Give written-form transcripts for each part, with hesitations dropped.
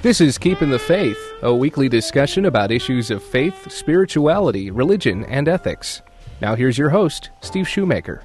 This is Keeping the Faith, a weekly discussion about issues of faith, spirituality, religion, and ethics. Now here's your host, Steve Shoemaker.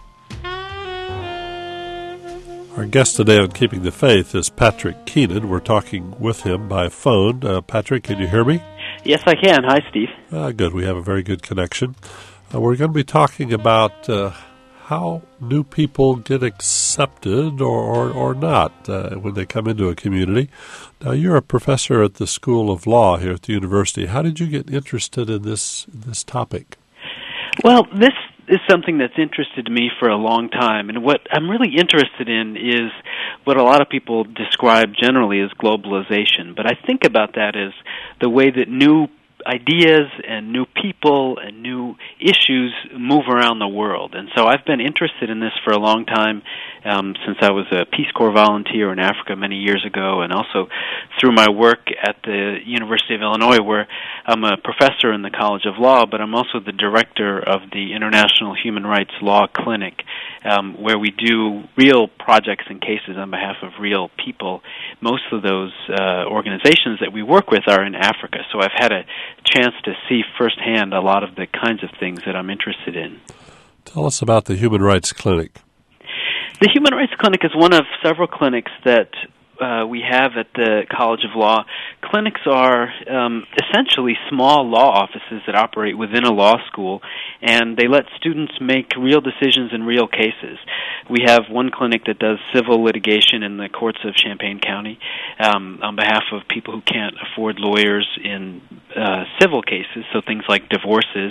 Our guest today on Keeping the Faith is Patrick Keenan. We're talking with him by phone. Patrick, can you hear me? Yes, I can. Hi, Steve. Good. We have a very good connection. We're going to be talking about how new people get accepted or not when they come into a community. Now, you're a professor at the School of Law here at the university. How did you get interested in this topic? Well, this is something that's interested me for a long time, and what I'm really interested in is what a lot of people describe generally as globalization. But I think about that as the way that new ideas and new people and new issues move around the world. And so I've been interested in this for a long time, since I was a Peace Corps volunteer in Africa many years ago, and also through my work at the University of Illinois, where I'm a professor in the College of Law, but I'm also the director of the International Human Rights Law Clinic, where we do real projects and cases on behalf of real people. Most of those organizations that we work with are in Africa, so I've had a chance to see firsthand a lot of the kinds of things that I'm interested in. Tell us about the Human Rights Clinic. The Human Rights Clinic is one of several clinics that we have at the College of Law. Clinics are essentially small law offices that operate within a law school, and they let students make real decisions in real cases. We have one clinic that does civil litigation in the courts of Champaign County on behalf of people who can't afford lawyers in civil cases, so things like divorces.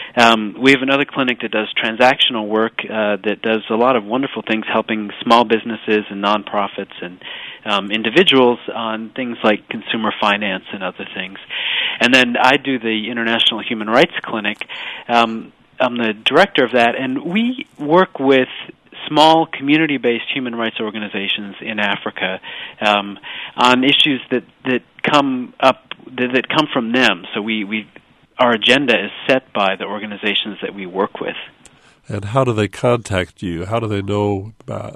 We have another clinic that does transactional work that does a lot of wonderful things helping small businesses and nonprofits and individuals on things like consumer finance and other things. And then I do the International Human Rights Clinic. I'm the director of that, and we work with small community-based human rights organizations in Africa on issues that come from them. So our agenda is set by the organizations that we work with. And how do they contact you? How do they know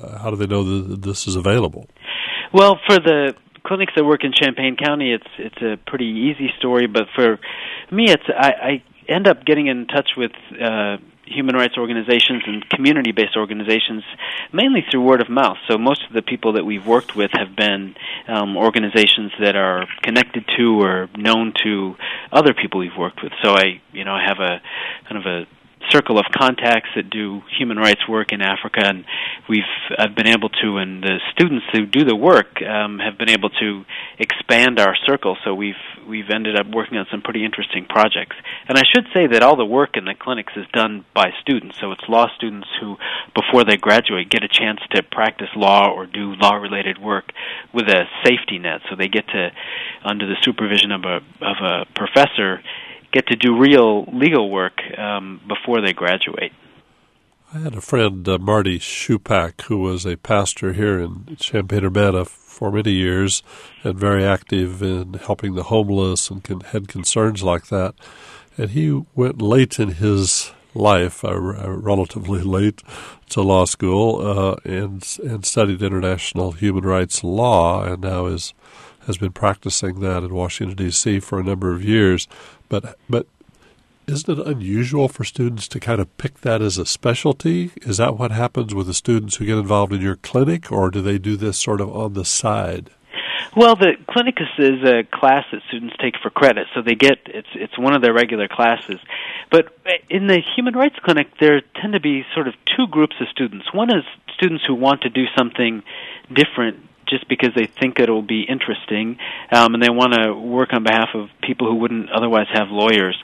that this is available? Well, for the clinics that work in Champaign County, it's a pretty easy story. But for me, I end up getting in touch with human rights organizations and community-based organizations mainly through word of mouth. So most of the people that we've worked with have been organizations that are connected to or known to other people we've worked with. So I have a kind of a circle of contacts that do human rights work in Africa, and I've been able to, and the students who do the work have been able to expand our circle. So we've ended up working on some pretty interesting projects. And I should say that all the work in the clinics is done by students. So it's law students who, before they graduate, get a chance to practice law or do law-related work with a safety net. So they get to, under the supervision of a professor, get to do real legal work before they graduate. I had a friend, Marty Shupak, who was a pastor here in Champaign-Urbana for many years and very active in helping the homeless and had concerns like that. And he went late in his life, relatively late, to law school and studied international human rights law, and now has been practicing that in Washington, D.C. for a number of years. But isn't it unusual for students to kind of pick that as a specialty? Is that what happens with the students who get involved in your clinic, or do they do this sort of on the side? Well, the clinic is a class that students take for credit, so it's one of their regular classes. But in the Human Rights Clinic, there tend to be sort of two groups of students. One is students who want to do something different just because they think it'll be interesting, and they want to work on behalf of people who wouldn't otherwise have lawyers.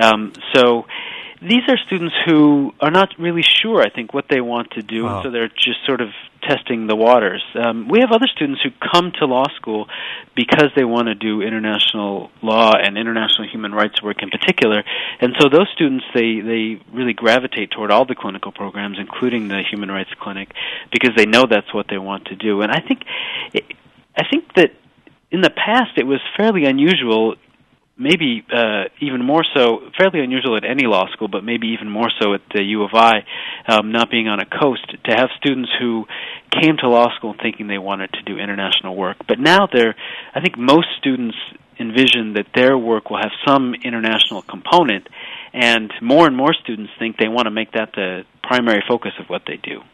So these are students who are not really sure, I think, what they want to do, Wow. and so they're just sort of testing the waters. We have other students who come to law school because they want to do international law and international human rights work in particular, and so those students, they really gravitate toward all the clinical programs, including the Human Rights Clinic, because they know that's what they want to do. And I think that in the past it was fairly unusual maybe even more so, fairly unusual at any law school, but maybe even more so at the U of I, not being on a coast, to have students who came to law school thinking they wanted to do international work. But now I think most students envision that their work will have some international component, and more students think they want to make that the primary focus of what they do.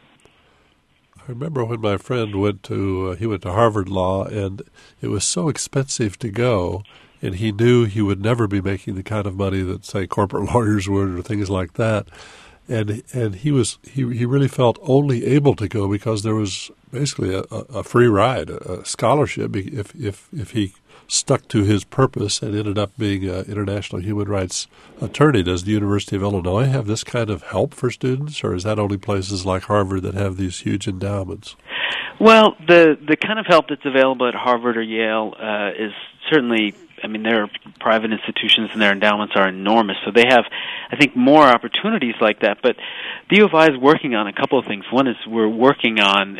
I remember when my friend went to Harvard Law, and it was so expensive to go, and he knew he would never be making the kind of money that, say, corporate lawyers would or things like that. And he really felt only able to go because there was basically a free ride, a scholarship, if he stuck to his purpose and ended up being an international human rights attorney. Does the University of Illinois have this kind of help for students, or is that only places like Harvard that have these huge endowments? Well, the kind of help that's available at Harvard or Yale is certainly, they're private institutions and their endowments are enormous, so they have, I think, more opportunities like that. But the U of I is working on a couple of things. One is we're working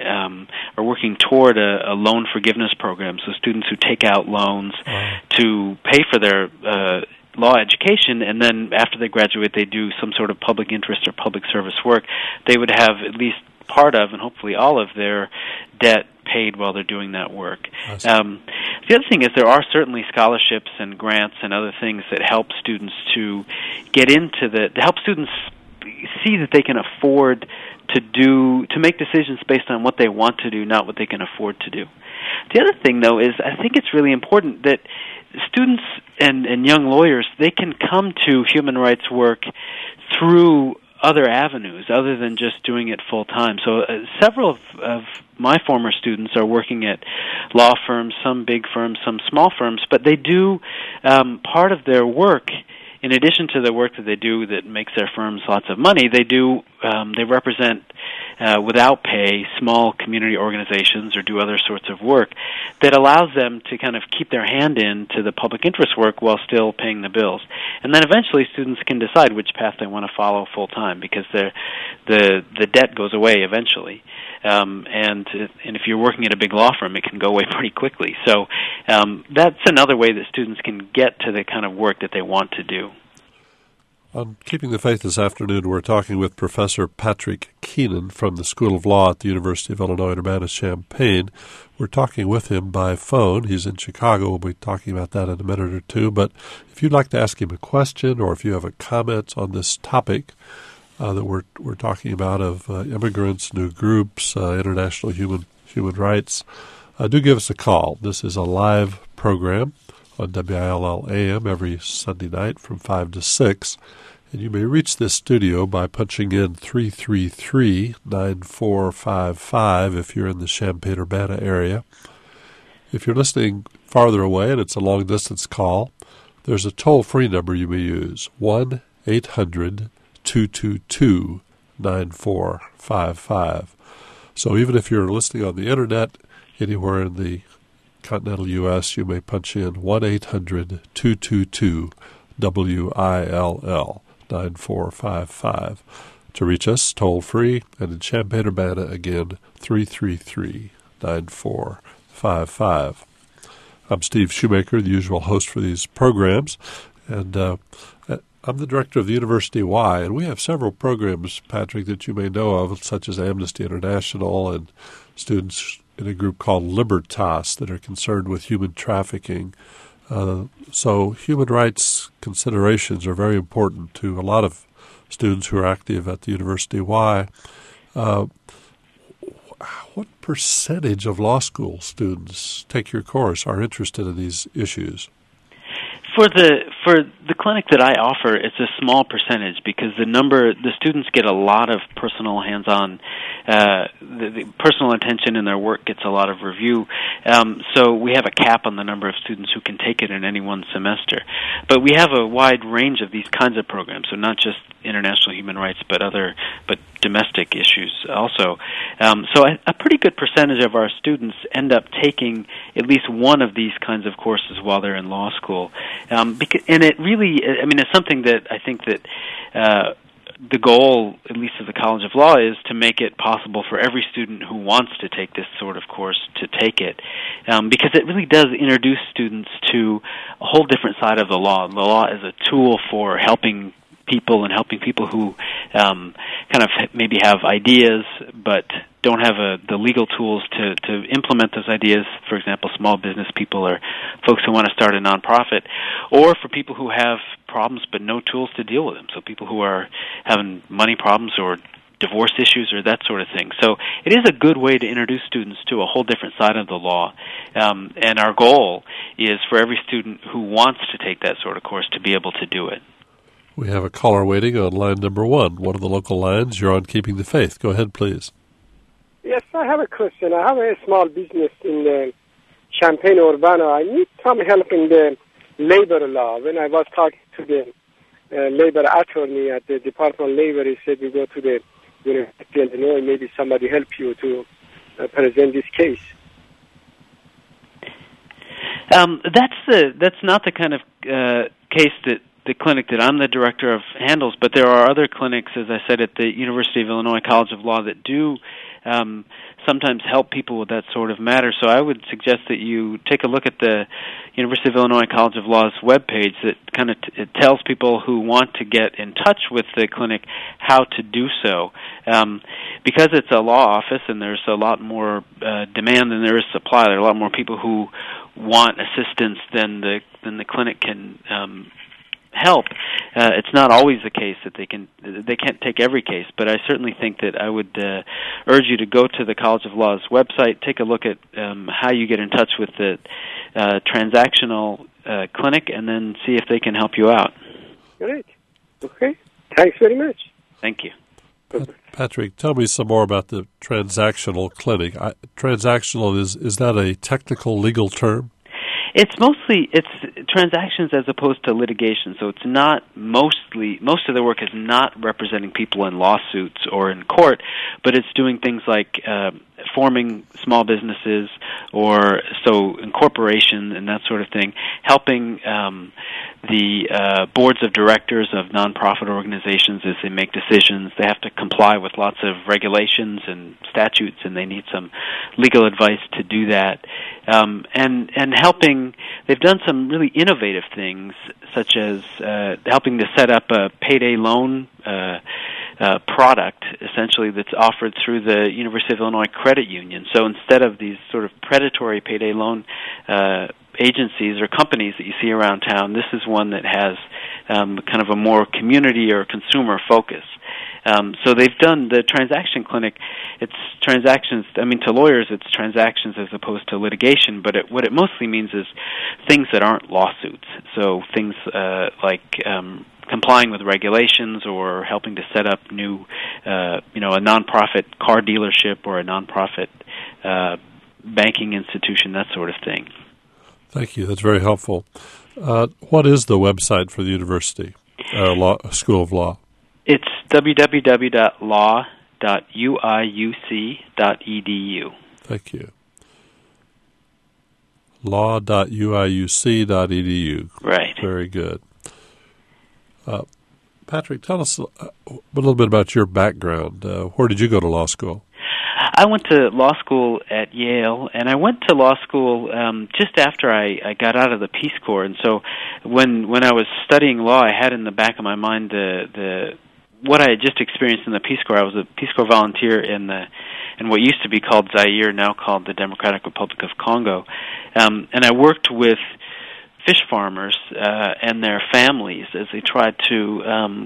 toward a loan forgiveness program, so students who take out loans to pay for their law education, and then after they graduate they do some sort of public interest or public service work, they would have at least part of, and hopefully all of, their debt paid while they're doing that work. The other thing is there are certainly scholarships and grants and other things that help students to get into to help students see that they can afford to make decisions based on what they want to do, not what they can afford to do. The other thing, though, is I think it's really important that students and young lawyers, they can come to human rights work through other avenues other than just doing it full time. So several of my former students are working at law firms, some big firms, some small firms, but they do part of their work, in addition to the work that they do that makes their firms lots of money, they represent without pay small community organizations or do other sorts of work that allows them to kind of keep their hand in to the public interest work while still paying the bills. And then eventually students can decide which path they want to follow full time, because the debt goes away eventually. And if you're working at a big law firm, it can go away pretty quickly. So that's another way that students can get to the kind of work that they want to do. On Keeping the Faith this afternoon, we're talking with Professor Patrick Keenan from the School of Law at the University of Illinois Urbana-Champaign. We're talking with him by phone. He's in Chicago. We'll be talking about that in a minute or two. But if you'd like to ask him a question, or if you have a comment on this topic that we're talking about of immigrants, new groups, international human rights, do give us a call. This is a live program on WILL AM every Sunday night from 5 to 6. And you may reach this studio by punching in 333-9455 if you're in the Champaign-Urbana area. If you're listening farther away and it's a long-distance call, there's a toll-free number you may use, 1-800-222-9455. So even if you're listening on the Internet anywhere in the continental U.S., you may punch in 1-800-222-WILL 9455 to reach us toll-free, and in Champaign-Urbana again, 333-9455. I'm Steve Shoemaker, the usual host for these programs, and I'm the director of the University Y, and we have several programs, Patrick, that you may know of, such as Amnesty International and students in a group called Libertas that are concerned with human trafficking. So human rights considerations are very important to a lot of students who are active at the University Y. What percentage of law school students take your course are interested in these issues? For the clinic that I offer, it's a small percentage because the students get a lot of personal hands-on, the personal attention in their work gets a lot of review. So we have a cap on the number of students who can take it in any one semester. But we have a wide range of these kinds of programs, so not just international human rights, but domestic issues also. So a pretty good percentage of our students end up taking at least one of these kinds of courses while they're in law school. And it really, it's something that I think that the goal, at least of the College of Law, is to make it possible for every student who wants to take this sort of course to take it, because it really does introduce students to a whole different side of the law. The law is a tool for helping people and helping people who kind of maybe have ideas but don't have the legal tools to implement those ideas. For example, small business people or folks who want to start a nonprofit, or for people who have problems but no tools to deal with them. So people who are having money problems or divorce issues or that sort of thing. So it is a good way to introduce students to a whole different side of the law. And our goal is for every student who wants to take that sort of course to be able to do it. We have a caller waiting on line number one of the local lines. You're on Keeping the Faith. Go ahead, please. Yes, I have a question. I have a small business in Champaign-Urbana. I need some help in the labor law. When I was talking to the labor attorney at the Department of Labor, he said you go to the University of Illinois, maybe somebody help you to present this case. That's not the kind of case that the clinic that I'm the director of handles, but there are other clinics, as I said, at the University of Illinois College of Law that do sometimes help people with that sort of matter. So I would suggest that you take a look at the University of Illinois College of Law's webpage that kind of it tells people who want to get in touch with the clinic how to do so. Because it's a law office and there's a lot more demand than there is supply, there are a lot more people who want assistance than the clinic can help. It's not always the case that they can't take every case, but I certainly think that I would urge you to go to the College of Law's website, take a look at how you get in touch with the transactional clinic, and then see if they can help you out. Great. Okay. Thanks very much. Thank you. Patrick, tell me some more about the transactional clinic. Transactional, is that a technical legal term? It's transactions as opposed to litigation. So it's not most of the work is not representing people in lawsuits or in court, but it's doing things like forming small businesses or incorporation and that sort of thing, helping the boards of directors of nonprofit organizations as they make decisions. They have to comply with lots of regulations and statutes, and they need some legal advice to do that. And helping, they've done some really innovative things, such as helping to set up a payday loan product, essentially, that's offered through the University of Illinois Credit Union. So instead of these sort of predatory payday loan agencies or companies that you see around town, this is one that has kind of a more community or consumer focus. So they've done the transaction clinic. It's transactions. I mean, to lawyers, it's transactions as opposed to litigation. But what it mostly means is things that aren't lawsuits. So things like complying with regulations or helping to set up new, a nonprofit car dealership or a nonprofit banking institution, that sort of thing. Thank you. That's very helpful. What is the website for the University School of Law? It's www.law.uiuc.edu. Thank you. Law.uiuc.edu. Right. Very good. Patrick, tell us a little bit about your background. Where did you go to law school? I went to law school at Yale, and I went to law school just after I got out of the Peace Corps. And so when I was studying law, I had in the back of my mind what I had just experienced in the Peace Corps. I was a Peace Corps volunteer in what used to be called Zaire, now called the Democratic Republic of Congo. And I worked with fish farmers and their families as they tried to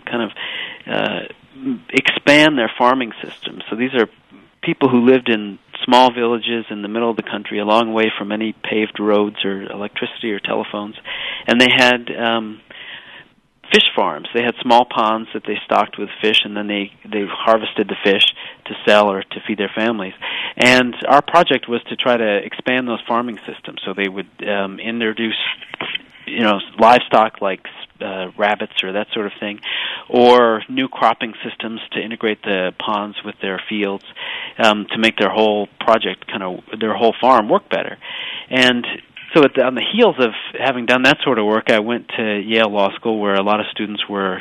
expand their farming system. So these are people who lived in small villages in the middle of the country, a long way from any paved roads or electricity or telephones, and they had fish farms. They had small ponds that they stocked with fish, and then they harvested the fish to sell or to feed their families. And our project was to try to expand those farming systems. So they would introduce, livestock like rabbits or that sort of thing, or new cropping systems to integrate the ponds with their fields to make their whole project, their whole farm work better. And so on the heels of having done that sort of work, I went to Yale Law School, where a lot of students were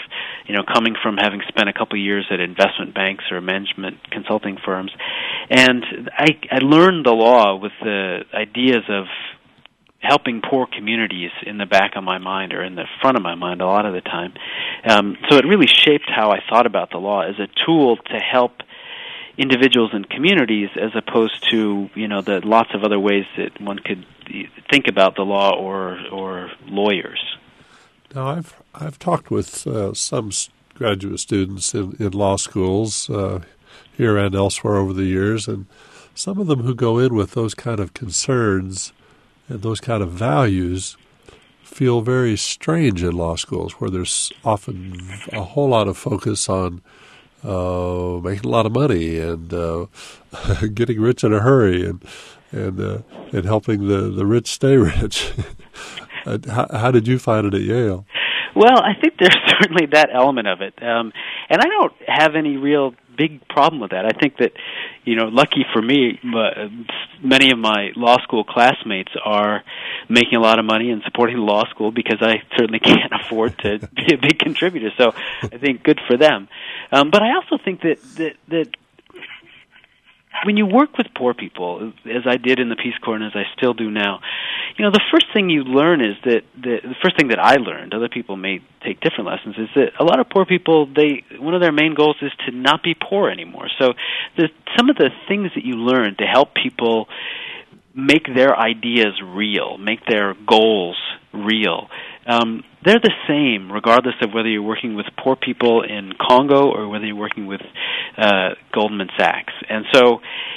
coming from having spent a couple of years at investment banks or management consulting firms. And I learned the law with the ideas of helping poor communities in the back of my mind, or in the front of my mind a lot of the time. So it really shaped how I thought about the law as a tool to help individuals and communities, as opposed to the lots of other ways that one could think about the law or lawyers. Now, I've talked with some graduate students in law schools here and elsewhere over the years, and some of them who go in with those kind of concerns and those kind of values feel very strange in law schools, where there's often a whole lot of focus on making a lot of money and getting rich in a hurry and helping the rich stay rich. How did you find it at Yale? Well, I think there's certainly that element of it, and I don't have any real big problem with that. I think that, lucky for me, many of my law school classmates are making a lot of money and supporting the law school, because I certainly can't afford to be a big contributor. So I think good for them. But I also think that when you work with poor people, as I did in the Peace Corps and as I still do now, the first thing you learn is that the first thing that I learned, other people may take different lessons, is that a lot of poor people, one of their main goals is to not be poor anymore. So some of the things that you learn to help people make their ideas real, make their goals real, they're the same regardless of whether you're working with poor people in Congo or whether you're working with Goldman Sachs. And so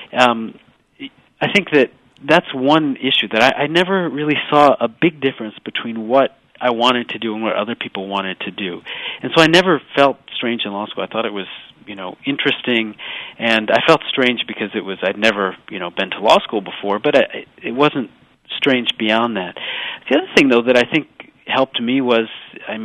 I think that's one issue, that I never really saw a big difference between what I wanted to do and what other people wanted to do. And so I never felt strange in law school. I thought it was interesting, and I felt strange because I'd never been to law school before, but it wasn't strange beyond that. The other thing, though, that I think helped me was, I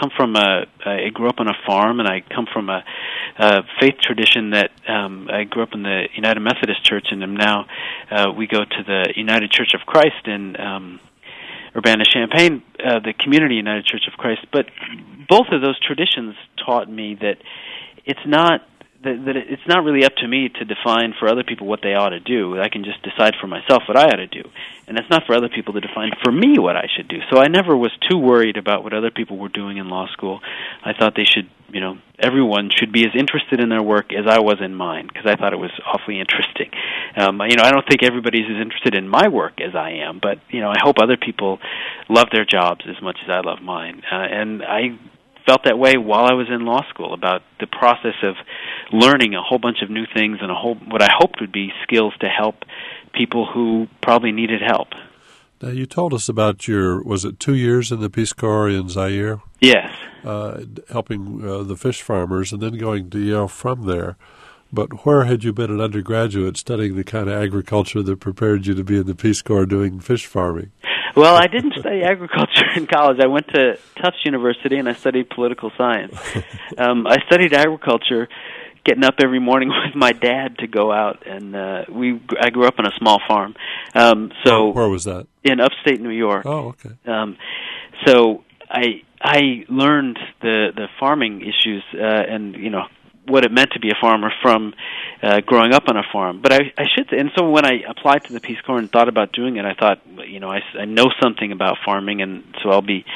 grew up on a farm, and I come from a faith tradition that I grew up in the United Methodist Church, and now we go to the United Church of Christ in Urbana-Champaign, the Community United Church of Christ. But both of those traditions taught me that it's not really up to me to define for other people what they ought to do. I can just decide for myself what I ought to do. And it's not for other people to define for me what I should do. So I never was too worried about what other people were doing in law school. I thought they should, everyone should be as interested in their work as I was in mine, because I thought it was awfully interesting. I don't think everybody's as interested in my work as I am, but, I hope other people love their jobs as much as I love mine. And I felt that way while I was in law school, about the process of learning a whole bunch of new things and what I hoped would be skills to help people who probably needed help. Now, you told us about was it 2 years in the Peace Corps in Zaire? Yes. Helping the fish farmers, and then going to Yale from there. But where had you been an undergraduate studying the kind of agriculture that prepared you to be in the Peace Corps doing fish farming? Well, I didn't study agriculture in college. I went to Tufts University, and I studied political science. I studied agriculture, getting up every morning with my dad to go out, and I grew up on a small farm. So where was that? In upstate New York. Oh, okay. So I learned the farming issues and what it meant to be a farmer from growing up on a farm. But I should say, and so when I applied to the Peace Corps and thought about doing it, I thought, I know something about farming, and so it'll be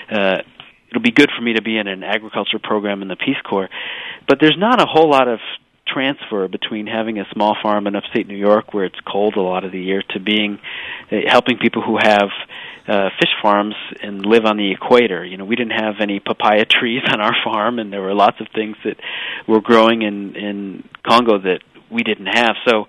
good for me to be in an agriculture program in the Peace Corps. But there's not a whole lot of transfer between having a small farm in upstate New York, where it's cold a lot of the year, to helping people who have fish farms and live on the equator. We didn't have any papaya trees on our farm, and there were lots of things that were growing in Congo that we didn't have. So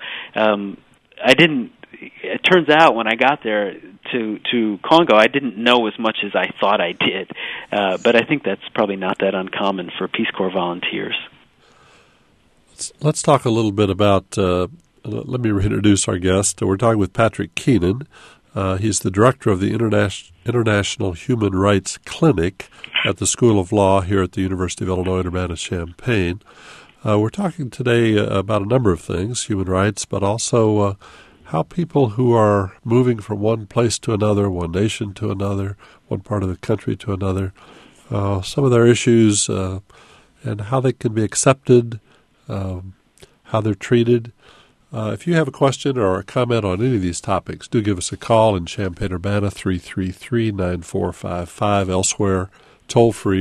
it turns out when I got there to Congo, I didn't know as much as I thought I did. But I think that's probably not that uncommon for Peace Corps volunteers. Let's talk a little bit about, let me reintroduce our guest. We're talking with Patrick Keenan. He's the director of the International Human Rights Clinic at the School of Law here at the University of Illinois Urbana-Champaign. We're talking today about a number of things, human rights, but also how people who are moving from one place to another, one nation to another, one part of the country to another, some of their issues, and how they can be accepted, how they're treated. If you have a question or a comment on any of these topics, do give us a call in Champaign-Urbana, 333-9455. Elsewhere, toll-free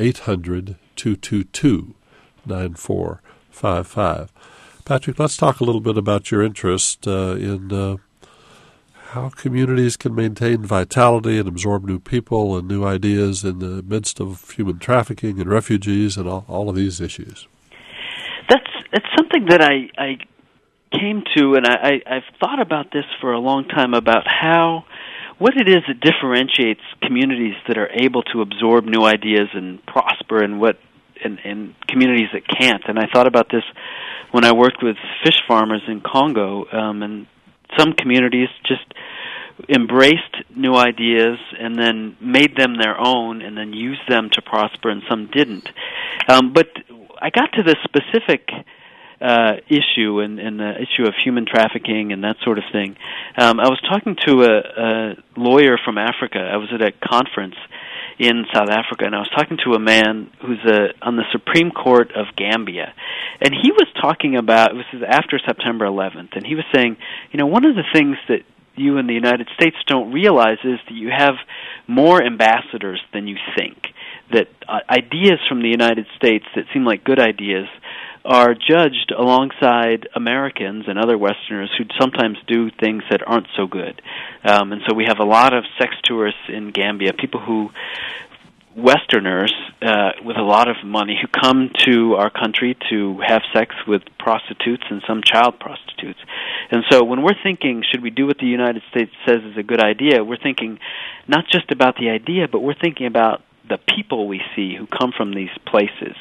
1-800-222-9455. Patrick, let's talk a little bit about your interest in how communities can maintain vitality and absorb new people and new ideas in the midst of human trafficking and refugees and all of these issues. It's something that I came to, and I've thought about this for a long time, about what it is that differentiates communities that are able to absorb new ideas and prosper, and communities that can't. And I thought about this when I worked with fish farmers in Congo, and some communities just embraced new ideas and then made them their own and then used them to prosper, and some didn't. But I got to the specific issue and the issue of human trafficking and that sort of thing. I was talking to a lawyer from Africa. I was at a conference in South Africa, and I was talking to a man who's on the Supreme Court of Gambia, and he was talking about, this is after September 11th, and he was saying, one of the things that you in the United States don't realize is that you have more ambassadors than you think, that ideas from the United States that seem like good ideas are judged alongside Americans and other Westerners who sometimes do things that aren't so good. And so we have a lot of sex tourists in Gambia, Westerners with a lot of money who come to our country to have sex with prostitutes and some child prostitutes. And so when we're thinking, should we do what the United States says is a good idea, we're thinking not just about the idea, but we're thinking about the people we see who come from these places.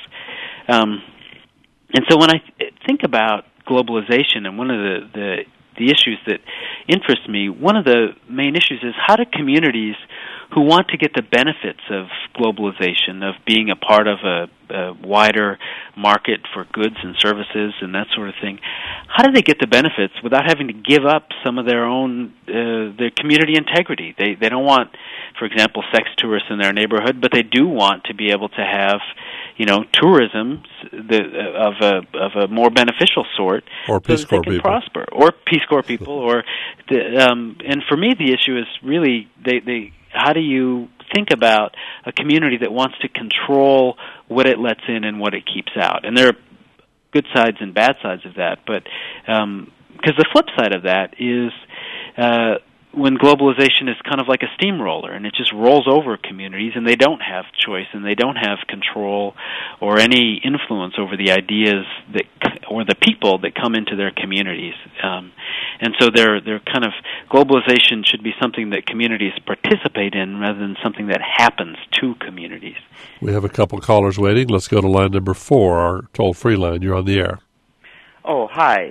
And so when I think about globalization, and one of the issues that interest me, one of the main issues is how do communities who want to get the benefits of globalization, of being a part of a wider market for goods and services and that sort of thing, how do they get the benefits without having to give up some of their own their community integrity? They don't want, for example, sex tourists in their neighborhood, but they do want to be able to have tourism of a more beneficial sort, or Peace Corps people, prosper, or Peace Corps people, or and for me the issue is really how do you think about a community that wants to control what it lets in and what it keeps out? And there are good sides and bad sides of that, but because the flip side of that is when globalization is kind of like a steamroller, and it just rolls over communities, and they don't have choice, and they don't have control or any influence over the ideas or the people that come into their communities. And so they're kind of, globalization should be something that communities participate in rather than something that happens to communities. We have a couple callers waiting. Let's go to line number 4, our toll-free line. You're on the air. Oh, hi.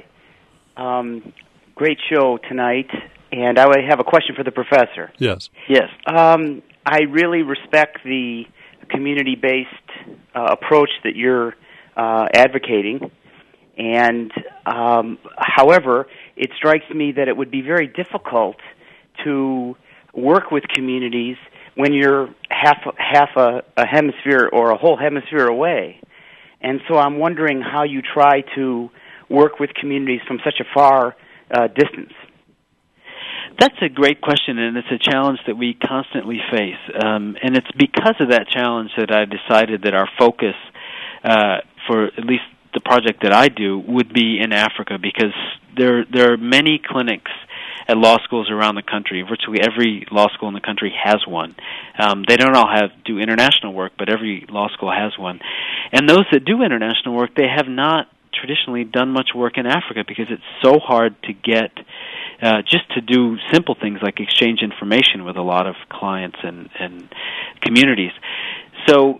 Great show tonight. And I would have a question for the professor. Yes. Yes. I really respect the community-based approach that you're advocating. And, however, it strikes me that it would be very difficult to work with communities when you're half a hemisphere or a whole hemisphere away. And so I'm wondering how you try to work with communities from such a far distance. That's a great question, and it's a challenge that we constantly face. And it's because of that challenge that I decided that our focus, for at least the project that I do, would be in Africa, because there are many clinics at law schools around the country. Virtually every law school in the country has one. They don't all do international work, but every law school has one. And those that do international work, they have not traditionally done much work in Africa because it's so hard to get just to do simple things like exchange information with a lot of clients and communities. So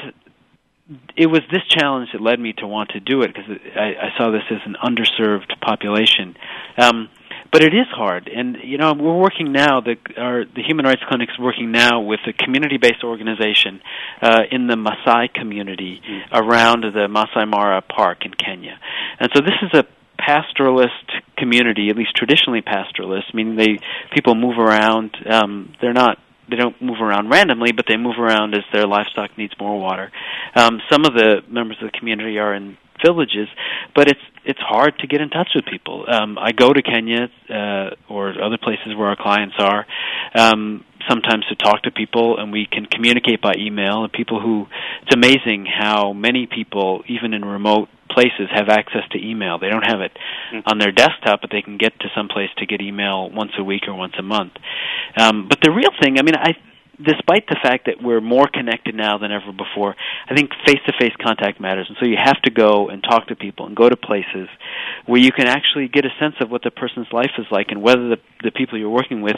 it was this challenge that led me to want to do it, because I saw this as an underserved population. But it is hard, and we're working now. The Human Rights Clinic is working now with a community-based organization in the Maasai community around the Maasai Mara Park in Kenya, and so this is a pastoralist community, at least traditionally pastoralist, meaning people move around. They're not don't move around randomly, but they move around as their livestock needs more water. Some of the members of the community are in villages, but it's hard to get in touch with people. I go to Kenya or other places where our clients are sometimes to talk to people, and we can communicate by email. And it's amazing how many people, even in remote places, have access to email. They don't have it on their desktop, but they can get to some place to get email once a week or once a month. But the real thing, despite the fact that we're more connected now than ever before, I think face-to-face contact matters. And so you have to go and talk to people and go to places where you can actually get a sense of what the person's life is like and whether the people you're working with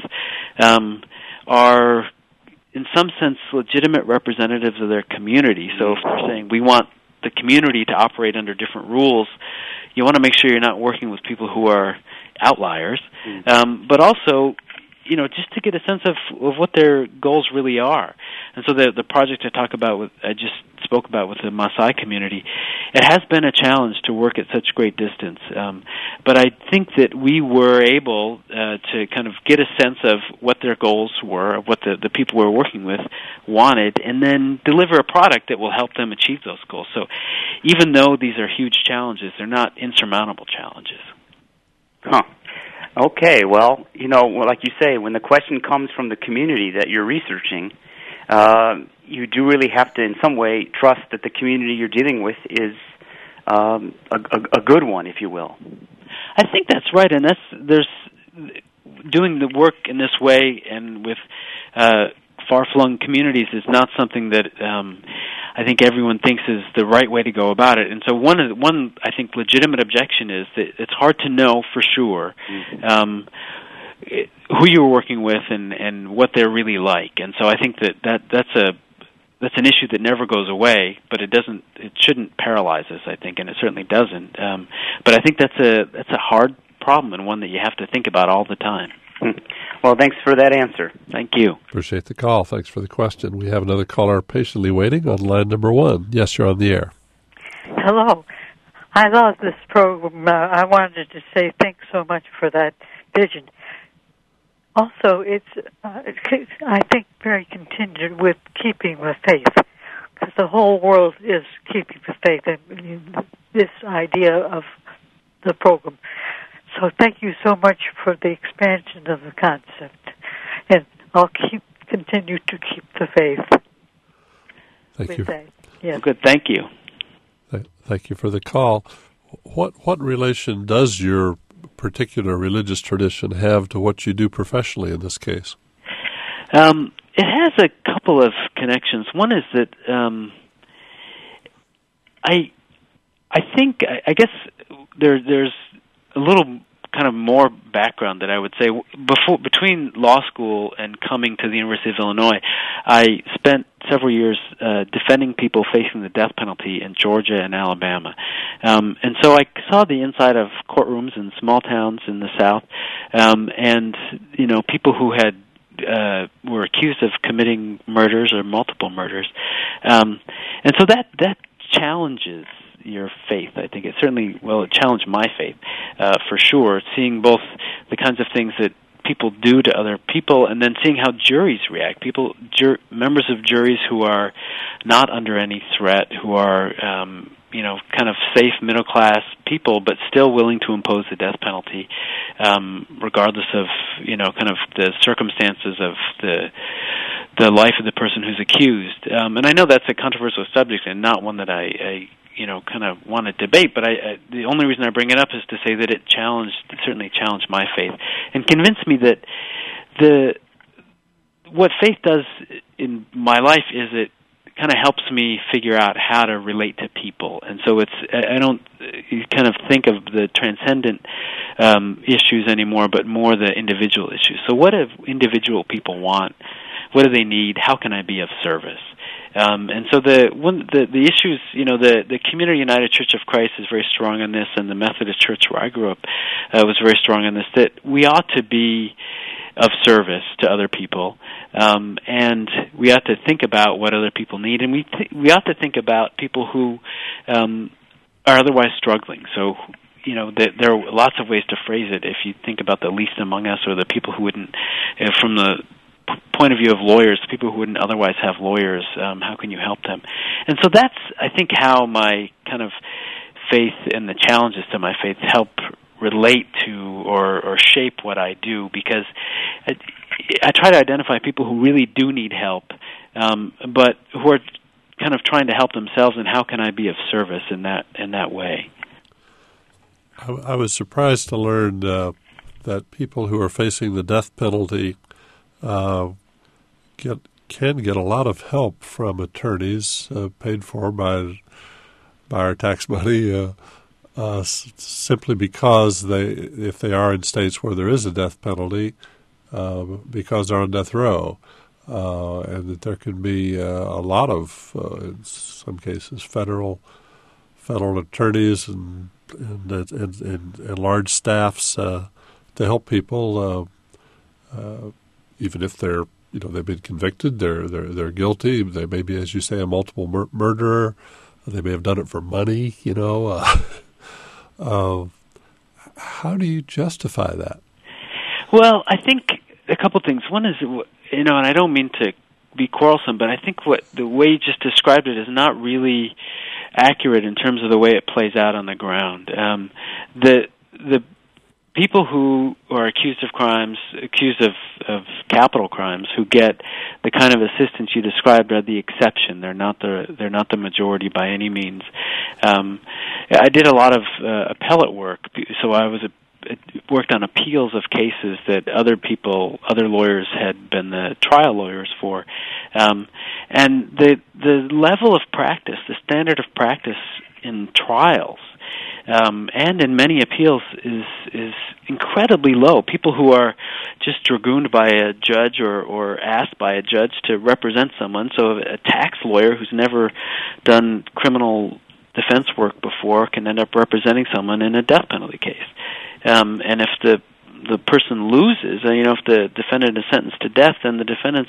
are, in some sense, legitimate representatives of their community. So if they're saying, we want the community to operate under different rules, you want to make sure you're not working with people who are outliers. But also, just to get a sense of what their goals really are. And so the project I just spoke about with the Maasai community, it has been a challenge to work at such great distance. But I think that we were able to kind of get a sense of what their goals were, of what the people we were working with wanted, and then deliver a product that will help them achieve those goals. So even though these are huge challenges, they're not insurmountable challenges. Okay, well, like you say, when the question comes from the community that you're researching, you do really have to, in some way, trust that the community you're dealing with is a good one, if you will. I think that's right, and there's doing the work in this way and with far-flung communities is not something that I think everyone thinks is the right way to go about it. And so one I think legitimate objection is that it's hard to know for sure who you're working with and what they're really like. And so I think that's an issue that never goes away, but it shouldn't paralyze us, I think, and it certainly doesn't. But I think that's a hard problem and one that you have to think about all the time. Well, thanks for that answer. Thank you. Appreciate the call. Thanks for the question. We have another caller patiently waiting on line number 1. Yes, you're on the air. Hello. I love this program. I wanted to say thanks so much for that vision. Also, it's, I think, very contingent with keeping the faith, because the whole world is keeping the faith, and this idea of the program. So thank you so much for the expansion of the concept, and I'll continue to keep the faith. Thank you. Yes. Good, thank you. Thank you for the call. What relation does your particular religious tradition have to what you do professionally in this case? It has a couple of connections. One is that I guess there's a little kind of more background that I would say. Between law school and coming to the University of Illinois, I spent several years defending people facing the death penalty in Georgia and Alabama. And so I saw the inside of courtrooms in small towns in the South, and people who had were accused of committing murders or multiple murders. And so that challenges your faith. I think it challenged my faith for sure, seeing both the kinds of things that people do to other people and then seeing how juries react. Members of juries who are not under any threat, who are kind of safe middle-class people, but still willing to impose the death penalty, regardless of, kind of the circumstances of the life of the person who's accused. And I know that's a controversial subject and not one that I kind of want to debate, but the only reason I bring it up is to say that it certainly challenged my faith and convinced me that what faith does in my life is it kind of helps me figure out how to relate to people. And so I don't kind of think of the transcendent issues anymore, but more the individual issues. So what do individual people want? What do they need? How can I be of service? And so the issues, the Community United Church of Christ is very strong on this, and the Methodist Church where I grew up was very strong on this, that we ought to be of service to other people, and we ought to think about what other people need, and we ought to think about people who are otherwise struggling. So, there are lots of ways to phrase it. If you think about the least among us, or the people who wouldn't, from the point of view of lawyers, people who wouldn't otherwise have lawyers. How can you help them? And so that's, I think, how my kind of faith and the challenges to my faith help relate to or shape what I do, because I try to identify people who really do need help, but who are kind of trying to help themselves, and how can I be of service in that way. I was surprised to learn that people who are facing the death penalty can get a lot of help from attorneys paid for by our tax money, simply because if they are in states where there is a death penalty, because they're on death row, and that there can be a lot of, in some cases, federal attorneys and large staffs to help people, even if they're they've been convicted, they're guilty. They may be, as you say, a multiple murderer. They may have done it for money. How do you justify that? Well, I think a couple things. One is, and I don't mean to be quarrelsome, but I think the way you just described it is not really accurate in terms of the way it plays out on the ground. The people who are accused of crimes, accused of capital crimes, who get the kind of assistance you described are the exception. They're not the majority by any means. I did a lot of appellate work, so I worked on appeals of cases that other lawyers had been the trial lawyers for, and the level of practice, the standard of practice in trials, and in many appeals is incredibly low. People who are just dragooned by a judge or asked by a judge to represent someone, so a tax lawyer who's never done criminal defense work before can end up representing someone in a death penalty case. And if the person loses, if the defendant is sentenced to death, then the defendant's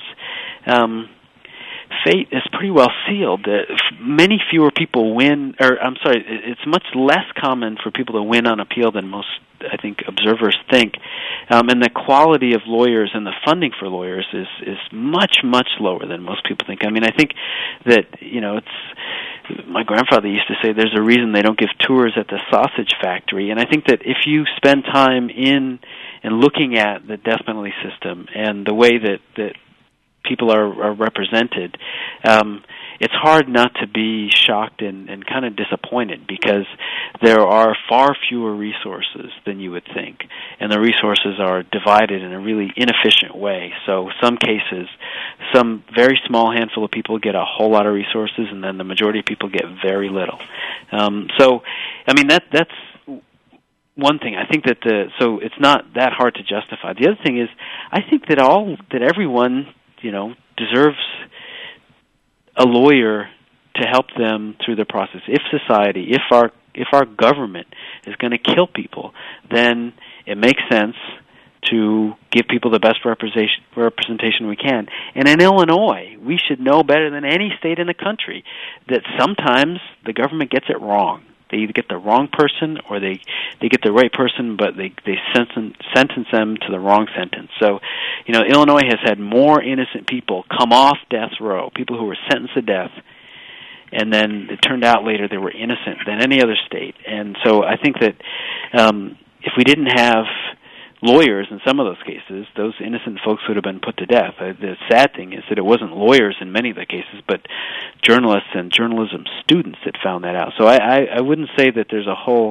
fate is pretty well sealed. Many fewer people win, it's much less common for people to win on appeal than most, I think, observers think. And the quality of lawyers and the funding for lawyers is much, much lower than most people think. I mean, I think that, my grandfather used to say there's a reason they don't give tours at the sausage factory. And I think that if you spend time in looking at the death penalty system and the way that people are represented, it's hard not to be shocked and kind of disappointed, because there are far fewer resources than you would think, and the resources are divided in a really inefficient way. So some cases, some very small handful of people get a whole lot of resources, and then the majority of people get very little. So, I mean, that's one thing. I think so it's not that hard to justify. The other thing is, I think that everyone deserves a lawyer to help them through the process. If society, if our government is going to kill people, then it makes sense to give people the best representation we can. And in Illinois, we should know better than any state in the country that sometimes the government gets it wrong. They either get the wrong person or they get the right person, but they sentence them to the wrong sentence. So, Illinois has had more innocent people come off death row, people who were sentenced to death, and then it turned out later they were innocent than any other state. And so I think that if we didn't have lawyers in some of those cases, those innocent folks would have been put to death. The sad thing is that it wasn't lawyers in many of the cases, but journalists and journalism students that found that out. So I wouldn't say that there's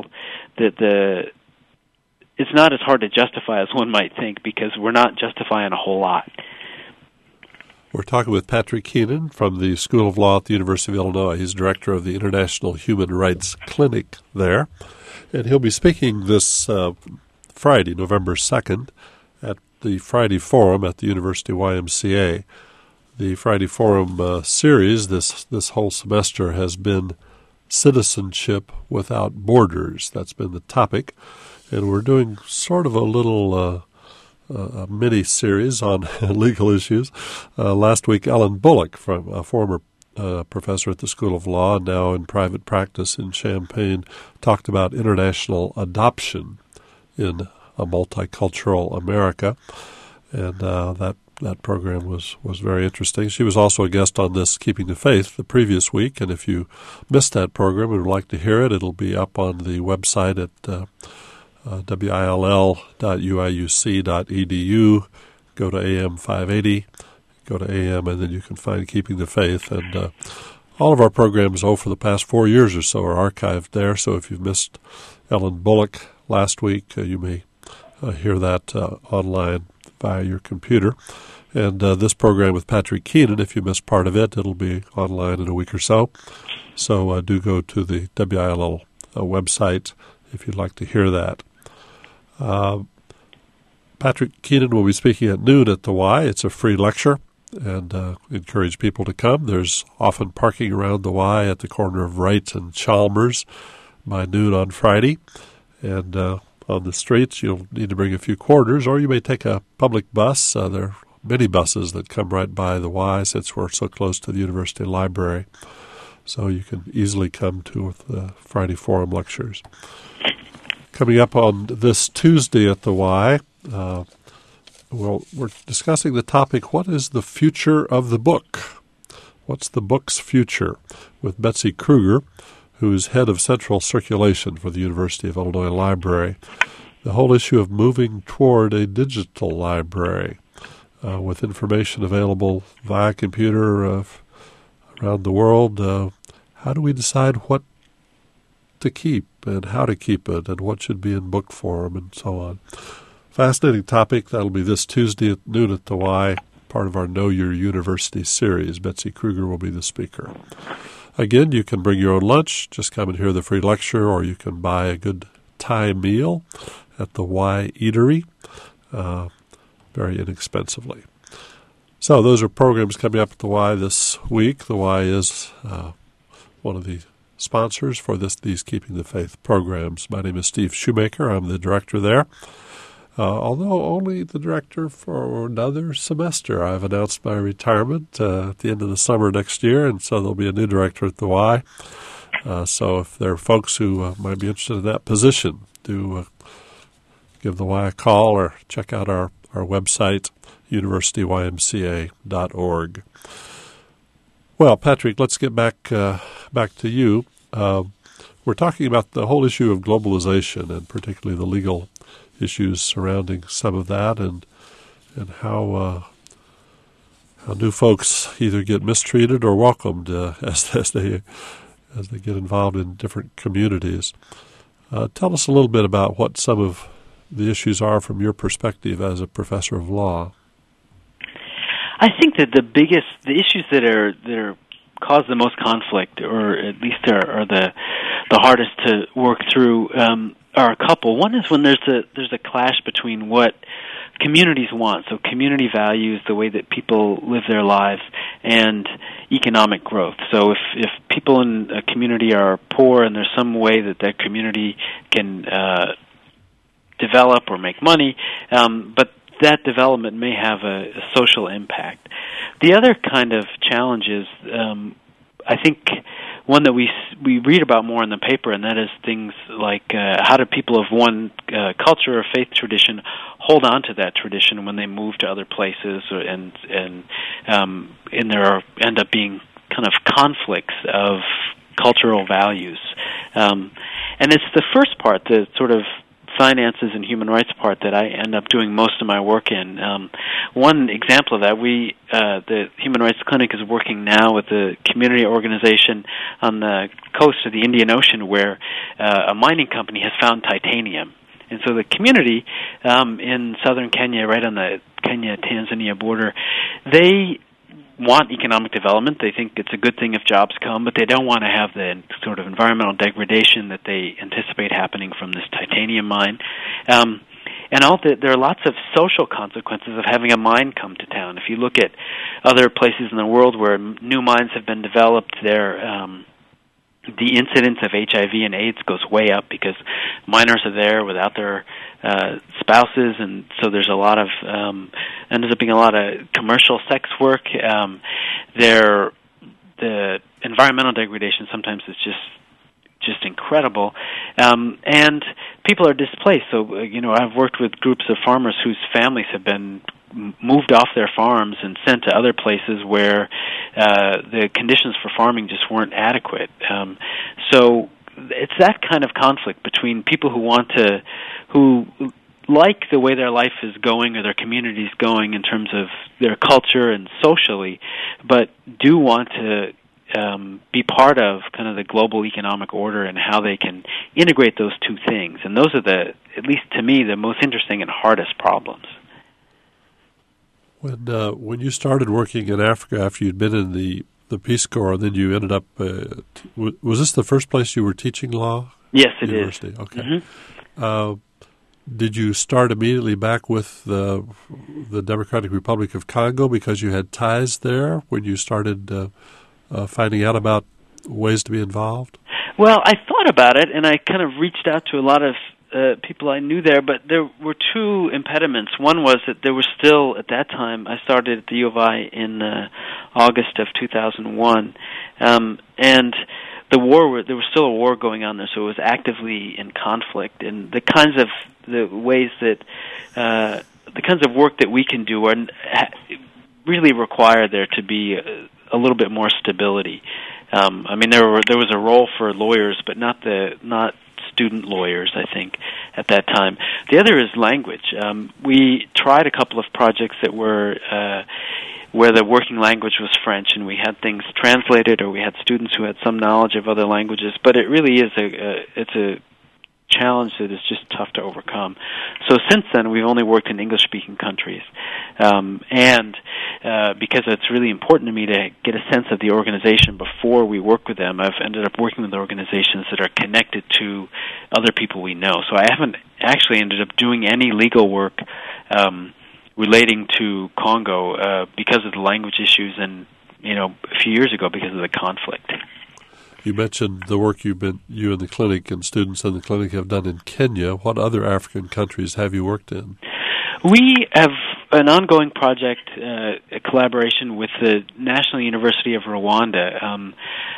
it's not as hard to justify as one might think, because we're not justifying a whole lot. We're talking with Patrick Keenan from the School of Law at the University of Illinois. He's director of the International Human Rights Clinic there, and he'll be speaking this Friday, November 2nd, at the Friday Forum at the University YMCA. The Friday Forum series this whole semester has been Citizenship Without Borders. That's been the topic, and we're doing sort of a little a mini-series on legal issues. Last week, Ellen Bullock, from a former professor at the School of Law, now in private practice in Champaign, talked about international adoption in a multicultural America, and that that program was very interesting. She was also a guest on this Keeping the Faith the previous week, and if you missed that program and would like to hear it, it'll be up on the website at will.uiuc.edu. Go to AM 580, go to AM, and then you can find Keeping the Faith. And all of our programs, for the past 4 years or so, are archived there. So if you've missed Ellen Bullock last week, you may hear that online via your computer. And this program with Patrick Keenan, if you missed part of it, it'll be online in a week or so. So do go to the WILL website if you'd like to hear that. Patrick Keenan will be speaking at noon at the Y. It's a free lecture, and encourage people to come. There's often parking around the Y at the corner of Wright and Chalmers by noon on Friday. And on the streets, you'll need to bring a few quarters, or you may take a public bus. There are many buses that come right by the Y since we're so close to the University Library. So you can easily come to the Friday Forum lectures. Coming up on this Tuesday at the Y, we're discussing the topic, what is the future of the book? What's the book's future? With Betsy Kruger, who is head of central circulation for the University of Illinois Library. The whole issue of moving toward a digital library with information available via computer around the world. How do we decide what to keep and how to keep it and what should be in book form and so on? Fascinating topic. That'll be this Tuesday at noon at the Y, part of our Know Your University series. Betsy Kruger will be the speaker. Again, you can bring your own lunch, just come and hear the free lecture, or you can buy a good Thai meal at the Y Eatery very inexpensively. So those are programs coming up at the Y this week. The Y is one of the sponsors for these Keeping the Faith programs. My name is Steve Shoemaker. I'm the director there. Although only the director for another semester. I've announced my retirement at the end of the summer next year, and so there'll be a new director at the Y. So if there are folks who might be interested in that position, do give the Y a call or check out our website, universityymca.org. Well, Patrick, let's get back to you. We're talking about the whole issue of globalization and particularly the legal issues surrounding some of that, and how new folks either get mistreated or welcomed as they get involved in different communities. Tell us a little bit about what some of the issues are from your perspective as a professor of law. I think that the issues that are cause the most conflict, or at least are the hardest to work through, are a couple. One is when there's a clash between what communities want, so community values, the way that people live their lives, and economic growth. So if people in a community are poor and there's some way that community can develop or make money, but that development may have a social impact. The other kind of challenge is, I think, one that we read about more in the paper, and that is things like how do people of one culture or faith tradition hold on to that tradition when they move to other places, and there end up being kind of conflicts of cultural values. And it's the first part, the sort of finances and human rights part, that I end up doing most of my work in. One example of that, the Human Rights Clinic is working now with a community organization on the coast of the Indian Ocean where a mining company has found titanium. And so the community in southern Kenya, right on the Kenya-Tanzania border, they want economic development. They think it's a good thing if jobs come, but they don't want to have the sort of environmental degradation that they anticipate happening from this titanium mine. And there are lots of social consequences of having a mine come to town. If you look at other places in the world where new mines have been developed, the incidence of HIV and AIDS goes way up because miners are there without their spouses, and so there's a lot of ends up being a lot of commercial sex work. The environmental degradation sometimes is just incredible. And people are displaced. So, I've worked with groups of farmers whose families have been moved off their farms and sent to other places where the conditions for farming just weren't adequate. So it's that kind of conflict between people who like the way their life is going or their community is going in terms of their culture and socially, but do want to be part of kind of the global economic order and how they can integrate those two things. And those are at least to me, the most interesting and hardest problems. When you started working in Africa after you'd been in the Peace Corps, and then you ended up, was this the first place you were teaching law? Yes, it University? is. Okay. Mm-hmm. Did you start immediately back with the Democratic Republic of Congo because you had ties there when you started finding out about ways to be involved? Well, I thought about it, and I kind of reached out to a lot of people I knew there, but there were two impediments. One was that there was still, at that time, I started at the U of I in August of 2001, and there was still a war going on there, so it was actively in conflict, and the kinds of work that we can do really require there to be a little bit more stability. There was a role for lawyers, but not student lawyers, I think, at that time. The other is language. We tried a couple of projects that were where the working language was French, and we had things translated, or we had students who had some knowledge of other languages. But it really is a challenge that is just tough to overcome. So since then, we've only worked in English-speaking countries. And because it's really important to me to get a sense of the organization before we work with them, I've ended up working with organizations that are connected to other people we know. So I haven't actually ended up doing any legal work relating to Congo because of the language issues and, a few years ago because of the conflict. You mentioned the work you and the clinic and students in the clinic have done in Kenya. What other African countries have you worked in? We have an ongoing project, a collaboration with the National University of Rwanda.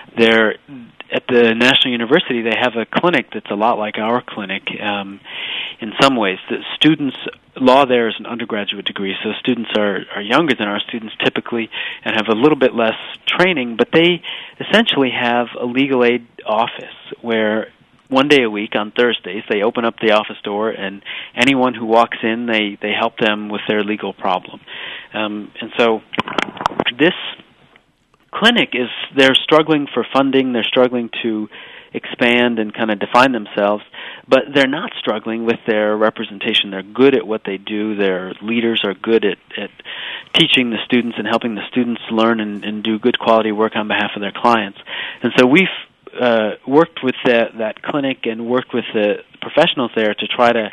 At the National University, they have a clinic that's a lot like our clinic in some ways. The students' law there is an undergraduate degree, so students are younger than our students typically and have a little bit less training, but they essentially have a legal aid office where one day a week on Thursdays they open up the office door, and anyone who walks in, they help them with their legal problem. And so this clinic they're struggling for funding, they're struggling to expand and kind of define themselves, but they're not struggling with their representation. They're good at what they do. Their leaders are good at teaching the students and helping the students learn and do good quality work on behalf of their clients. And so we've worked with that clinic and worked with the professionals there to try to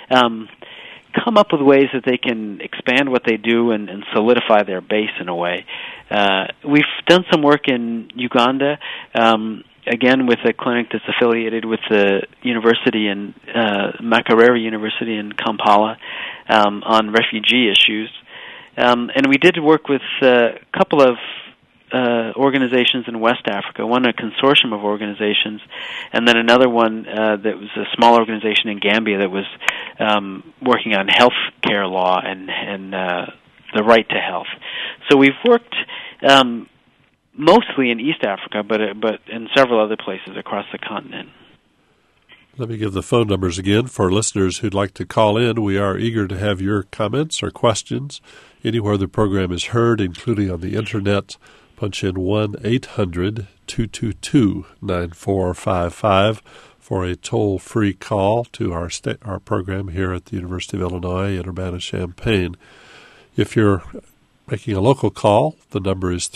come up with ways that they can expand what they do and solidify their base in a way. We've done some work in Uganda, again with a clinic that's affiliated with the university in Makerere University in Kampala on refugee issues. And we did work with a couple of organizations in West Africa, one a consortium of organizations, and then another one that was a small organization in Gambia that was working on health care law and the right to health. So we've worked mostly in East Africa, but in several other places across the continent. Let me give the phone numbers again for listeners who'd like to call in. We are eager to have your comments or questions anywhere the program is heard, including on the Internet. Punch in 1-800-222-9455 for a toll-free call to our program here at the University of Illinois in Urbana-Champaign. If you're making a local call, the number is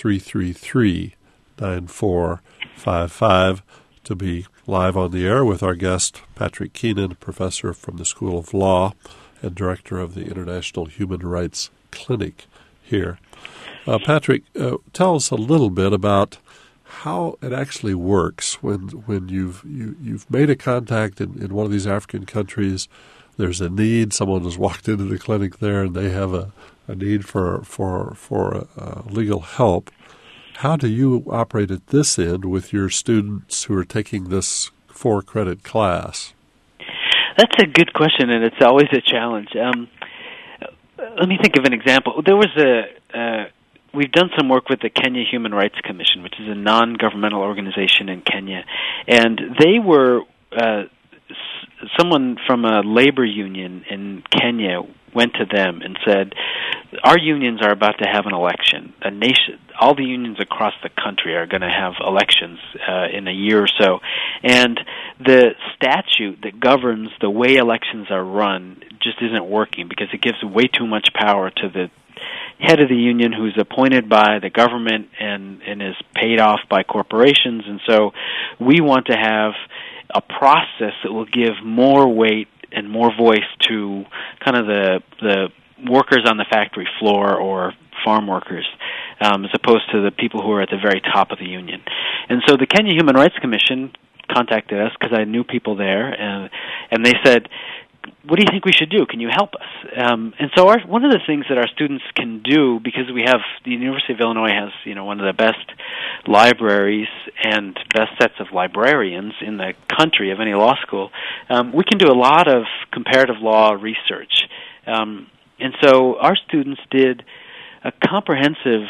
333-9455 to be live on the air with our guest, Patrick Keenan, professor from the School of Law and director of the International Human Rights Clinic here. Patrick, tell us a little bit about how it actually works when you've made a contact in one of these African countries. There's a need. Someone has walked into the clinic there, and they have a need for legal help. How do you operate at this end with your students who are taking this 4-credit class? That's a good question, and it's always a challenge. Let me think of an example. There was we've done some work with the Kenya Human Rights Commission, which is a non-governmental organization in Kenya, and they were someone from a labor union in Kenya went to them and said, our unions are about to have an election. All the unions across the country are going to have elections in a year or so. And the statute that governs the way elections are run just isn't working because it gives way too much power to the head of the union who's appointed by the government and is paid off by corporations. And so we want to have a process that will give more weight and more voice to kind of the workers on the factory floor or farm workers, as opposed to the people who are at the very top of the union. And so the Kenya Human Rights Commission contacted us because I knew people there, and they said, what do you think we should do? Can you help us? And so one of the things that our students can do, because the University of Illinois has one of the best libraries and best sets of librarians in the country of any law school, we can do a lot of comparative law research. And so our students did a comprehensive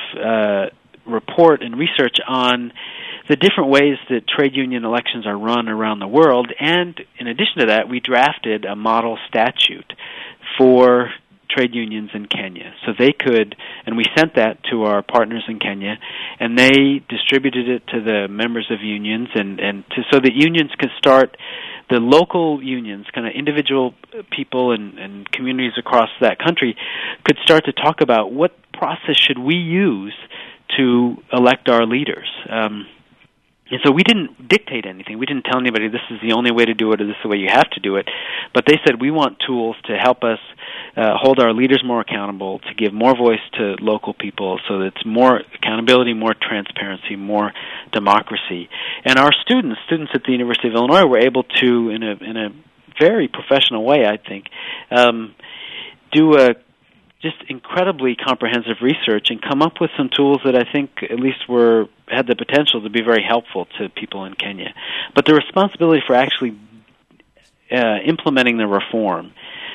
report and research on the different ways that trade union elections are run around the world, and in addition to that, we drafted a model statute for trade unions in Kenya. So they could, and we sent that to our partners in Kenya, and they distributed it to the members of unions, so that unions could start, the local unions, kind of individual people and communities across that country, could start to talk about what process should we use to elect our leaders. And so we didn't dictate anything. We didn't tell anybody this is the only way to do it or this is the way you have to do it. But they said we want tools to help us hold our leaders more accountable, to give more voice to local people so that it's more accountability, more transparency, more democracy. And our students at the University of Illinois were able to, in a very professional way, I think, do a just incredibly comprehensive research and come up with some tools that I think at least had the potential to be very helpful to people in Kenya. But the responsibility for actually implementing the reform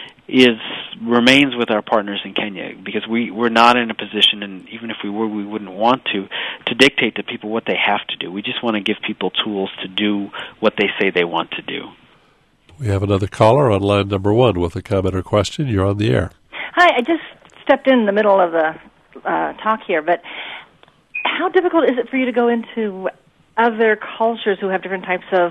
remains with our partners in Kenya, because we're not in a position, and even if we were, we wouldn't want to dictate to people what they have to do. We just want to give people tools to do what they say they want to do. We have another caller on line number 1 with a comment or question. You're on the air. Hi, I just stepped in the middle of the talk here, but how difficult is it for you to go into other cultures who have different types of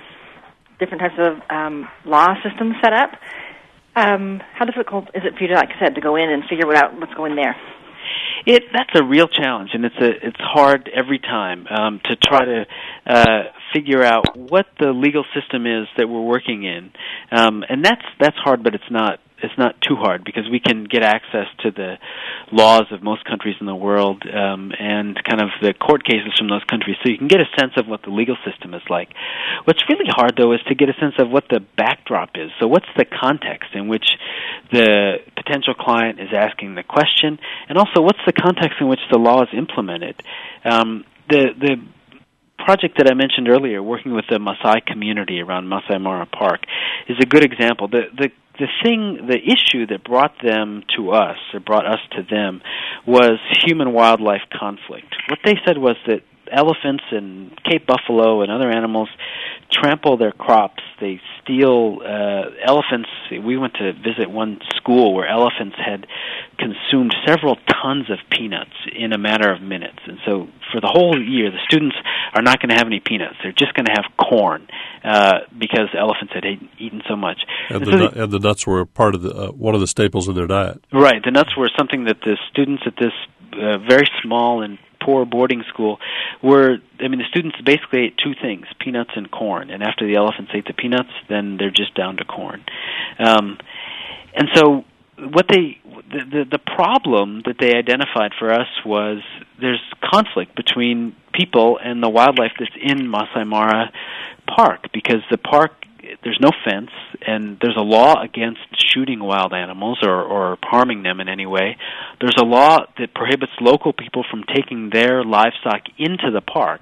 law systems set up? How difficult is it for you to, like I said, to go in and figure out what's going there? That's a real challenge, and it's hard every time to try to figure out what the legal system is that we're working in, and that's hard, but it's not too hard, because we can get access to the laws of most countries in the world and kind of the court cases from those countries, so you can get a sense of what the legal system is like. What's really hard, though, is to get a sense of what the backdrop is. So what's the context in which the potential client is asking the question, and also what's the context in which the law is implemented. The project that I mentioned earlier, working with the Maasai community around Masai Mara Park, is a good example. The issue that brought them to us, or brought us to them, was human-wildlife conflict. What they said was that elephants and Cape buffalo and other animals trample their crops. They steal elephants. We went to visit one school where elephants had consumed several tons of peanuts in a matter of minutes. And so for the whole year, the students are not going to have any peanuts. They're just going to have corn because elephants had eaten so much. And the nuts were part of one of the staples in their diet. Right. The nuts were something that the students at this very small and poor boarding school the students basically ate two things, peanuts and corn. And after the elephants ate the peanuts, then they're just down to corn. And so the problem that they identified for us was there's conflict between people and the wildlife that's in Masai Mara Park, because the park, there's no fence, and there's a law against shooting wild animals or harming them in any way. There's a law that prohibits local people from taking their livestock into the park.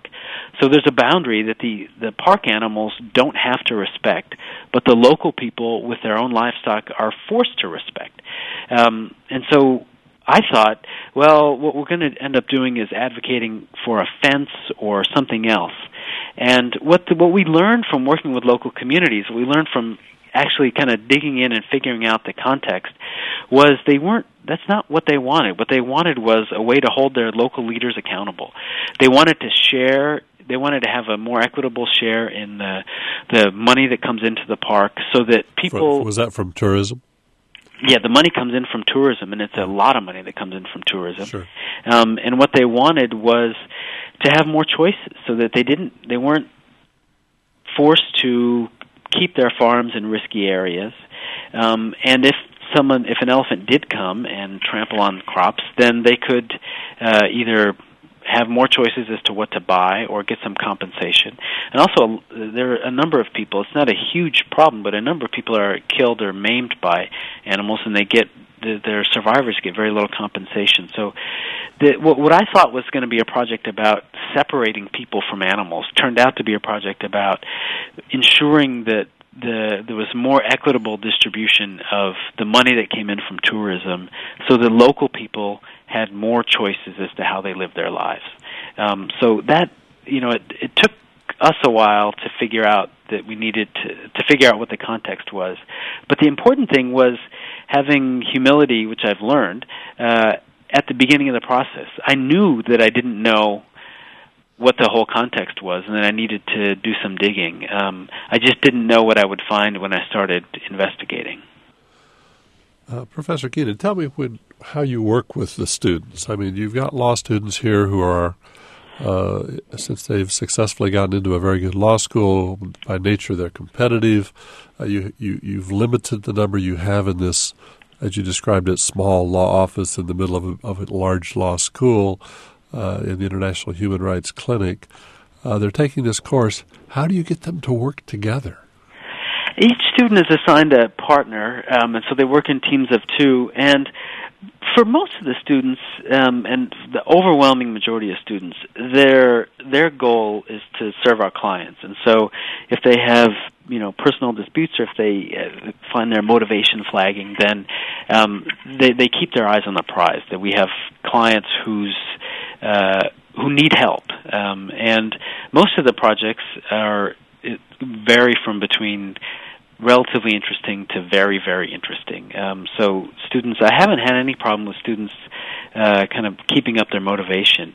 So there's a boundary that the park animals don't have to respect, but the local people with their own livestock are forced to respect. And so I thought, well, what we're going to end up doing is advocating for a fence or something else. And what we learned from working with local communities, we learned from actually kind of digging in and figuring out the context, was that's not what they wanted. What they wanted was a way to hold their local leaders accountable. They wanted to have a more equitable share in the money that comes into the park so that people... Was that from tourism? Yeah, the money comes in from tourism, and it's a lot of money that comes in from tourism. Sure. And what they wanted was to have more choices so that they weren't forced to keep their farms in risky areas. And if an elephant did come and trample on crops, then they could either have more choices as to what to buy or get some compensation. And also, there are a number of people, it's not a huge problem, but a number of people are killed or maimed by animals, and their survivors get very little compensation. So what I thought was going to be a project about separating people from animals turned out to be a project about ensuring that there was more equitable distribution of the money that came in from tourism, so the local people had more choices as to how they lived their lives. So that, it took us a while to figure out that we needed to figure out what the context was. But the important thing was having humility, which I've learned, at the beginning of the process. I knew that I didn't know what the whole context was, and that I needed to do some digging. I just didn't know what I would find when I started investigating. Professor Keenan, tell me how you work with the students. I mean, you've got law students here who are, since they've successfully gotten into a very good law school, by nature they're competitive. You've limited the number you have in this, as you described it, small law office in the middle of a large law school in the International Human Rights Clinic. They're taking this course. How do you get them to work together? Each student is assigned a partner, and so they work in teams of two. And for most of the students, and the overwhelming majority of students, their goal is to serve our clients. And so if they have personal disputes, or if they find their motivation flagging, then they keep their eyes on the prize, that we have clients who need help. And most of the projects vary from between relatively interesting to very, very interesting. So students, I haven't had any problem with students kind of keeping up their motivation.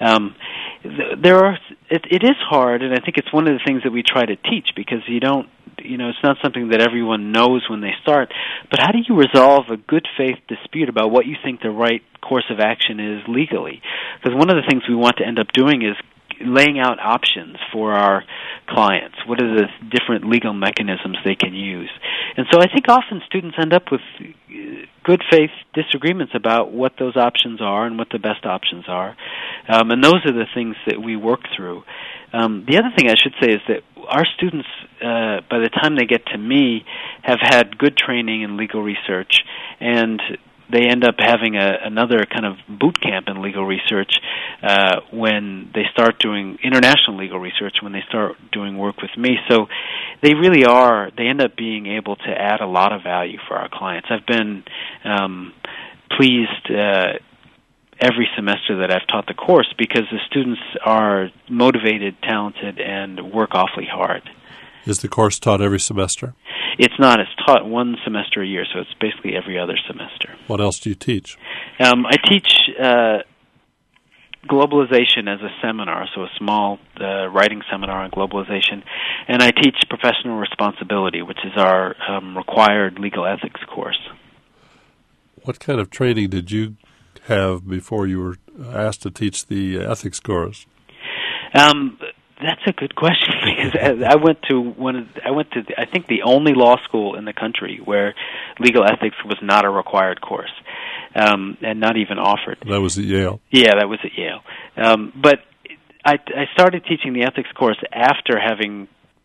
It is hard, and I think it's one of the things that we try to teach, because it's not something that everyone knows when they start, but how do you resolve a good faith dispute about what you think the right course of action is legally? Because one of the things we want to end up doing is laying out options for our clients. What are the different legal mechanisms they can use? And so I think often students end up with good faith disagreements about what those options are and what the best options are. And those are the things that we work through. The other thing I should say is that our students, by the time they get to me, have had good training in legal research, and they end up having another kind of boot camp in legal research when they start doing international legal research, when they start doing work with me. So they end up being able to add a lot of value for our clients. I've been pleased every semester that I've taught the course, because the students are motivated, talented, and work awfully hard. Is the course taught every semester? It's not. It's taught one semester a year, so it's basically every other semester. What else do you teach? I teach globalization as a seminar, so a small writing seminar on globalization, and I teach professional responsibility, which is our required legal ethics course. What kind of training did you have before you were asked to teach the ethics course? That's a good question, because I went to I think the only law school in the country where legal ethics was not a required course, and not even offered. That was at Yale. Yeah, that was at Yale. But I started teaching the ethics course after having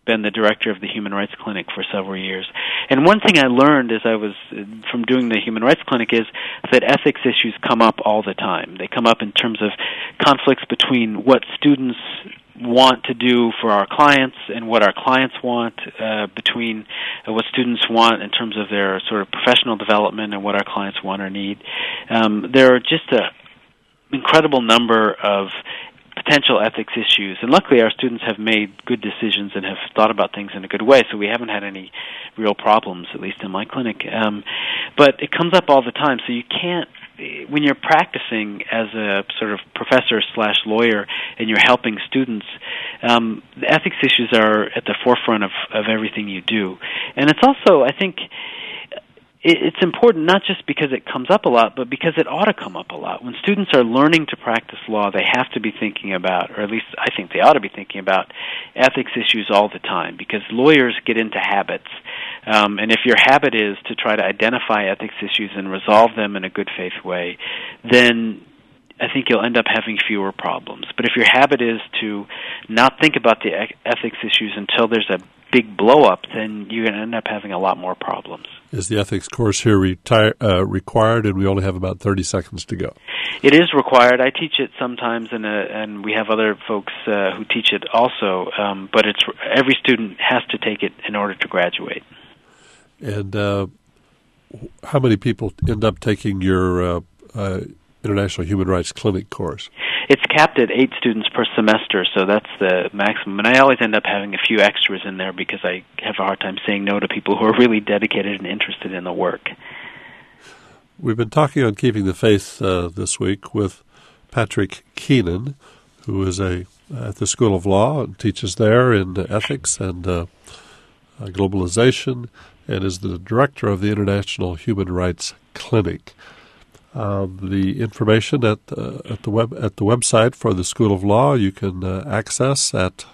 been the director of the Human Rights Clinic for several years. And one thing I learned as I was from doing the Human Rights Clinic is that ethics issues come up all the time. They come up in terms of conflicts between what students want to do for our clients and what our clients want, between what students want in terms of their sort of professional development and what our clients want or need. There are just an incredible number of potential ethics issues, and luckily our students have made good decisions and have thought about things in a good way, so we haven't had any real problems, at least in my clinic. But it comes up all the time, so you can't, when you're practicing as a sort of professor/lawyer and you're helping students, the ethics issues are at the forefront of everything you do. And it's also, I think, it's important not just because it comes up a lot, but because it ought to come up a lot. When students are learning to practice law, they have to be thinking about, or at least I think they ought to be thinking about, ethics issues all the time, because lawyers get into habits. And if your habit is to try to identify ethics issues and resolve them in a good faith way, then I think you'll end up having fewer problems. But if your habit is to not think about the ethics issues until there's a big blow-up, then you're going to end up having a lot more problems. Is the ethics course here required, and we only have about 30 seconds to go? It is required. I teach it sometimes, and we have other folks who teach it also, but it's every student has to take it in order to graduate. And how many people end up taking your International Human Rights Clinic course? It's capped at 8 students per semester, so that's the maximum. And I always end up having a few extras in there because I have a hard time saying no to people who are really dedicated and interested in the work. We've been talking on Keeping the Faith this week with Patrick Keenan, who is at the School of Law and teaches there in ethics and globalization, and is the director of the International Human Rights Clinic. The information at the website for the School of Law you can access at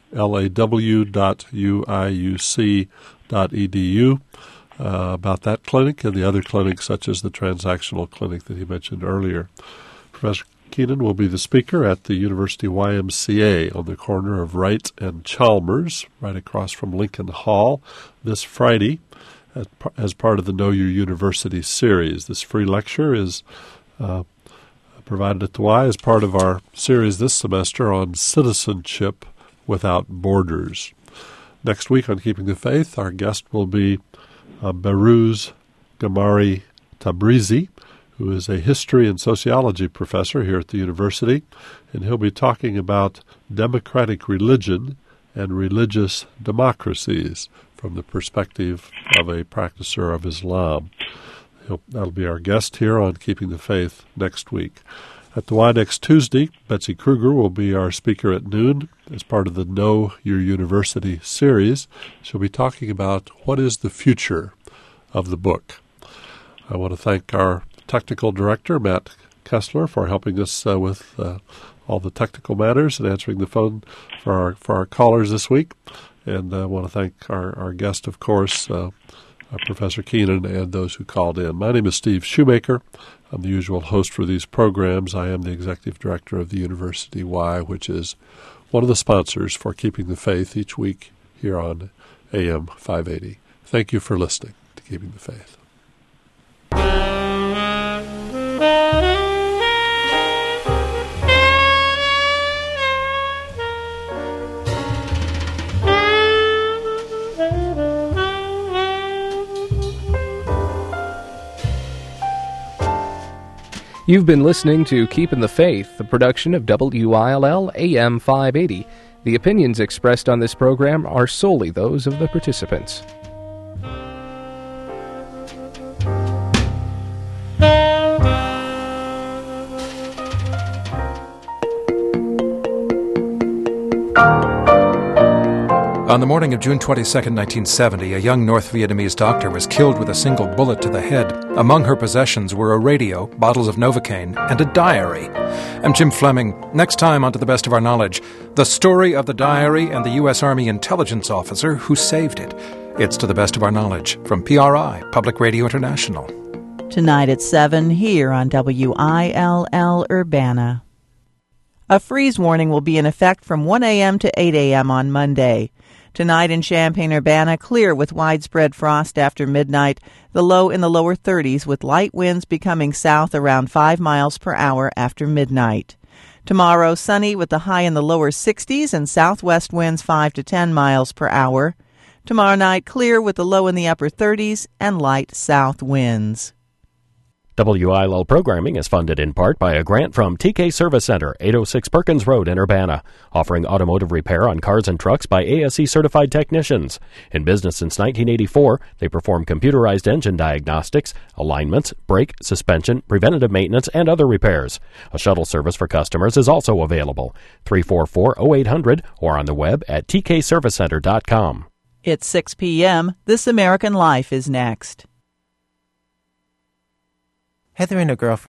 law.uiuc.edu about that clinic and the other clinics such as the transactional clinic that he mentioned earlier. Professor Keenan will be the speaker at the University YMCA on the corner of Wright and Chalmers, right across from Lincoln Hall, this Friday, as part of the Know Your University series. This free lecture is provided at the Y as part of our series this semester on citizenship without borders. Next week on Keeping the Faith, our guest will be Behrouz Gamari Tabrizi, who is a history and sociology professor here at the university, and he'll be talking about democratic religion and religious democracies from the perspective of a practicer of Islam. That'll be our guest here on Keeping the Faith next week. At the Y next Tuesday, Betsy Kruger will be our speaker at noon as part of the Know Your University series. She'll be talking about what is the future of the book. I want to thank our technical director, Matt Kessler, for helping us with all the technical matters and answering the phone for our callers this week. And I want to thank our guest, of course, Professor Keenan, and those who called in. My name is Steve Shoemaker. I'm the usual host for these programs. I am the executive director of the University Y, which is one of the sponsors for Keeping the Faith each week here on AM 580. Thank you for listening to Keeping the Faith. You've been listening to Keeping the Faith, a production of WILL AM 580. The opinions expressed on this program are solely those of the participants. On the morning of June 22, 1970, a young North Vietnamese doctor was killed with a single bullet to the head. Among her possessions were a radio, bottles of Novocaine, and a diary. I'm Jim Fleming. Next time on To the Best of Our Knowledge, the story of the diary and the U.S. Army intelligence officer who saved it. It's To the Best of Our Knowledge from PRI, Public Radio International. Tonight at 7 here on WILL Urbana. A freeze warning will be in effect from 1 a.m. to 8 a.m. on Monday. Tonight in Champaign-Urbana, clear with widespread frost after midnight. The low in the lower 30s with light winds becoming south around 5 miles per hour after midnight. Tomorrow, sunny with the high in the lower 60s and southwest winds 5 to 10 miles per hour. Tomorrow night, clear with the low in the upper 30s and light south winds. WILL programming is funded in part by a grant from TK Service Center, 806 Perkins Road in Urbana, offering automotive repair on cars and trucks by ASE-certified technicians. In business since 1984, they perform computerized engine diagnostics, alignments, brake, suspension, preventative maintenance, and other repairs. A shuttle service for customers is also available, 344-0800 or on the web at tkservicecenter.com. It's 6 p.m. This American Life is next. Heather and her girlfriend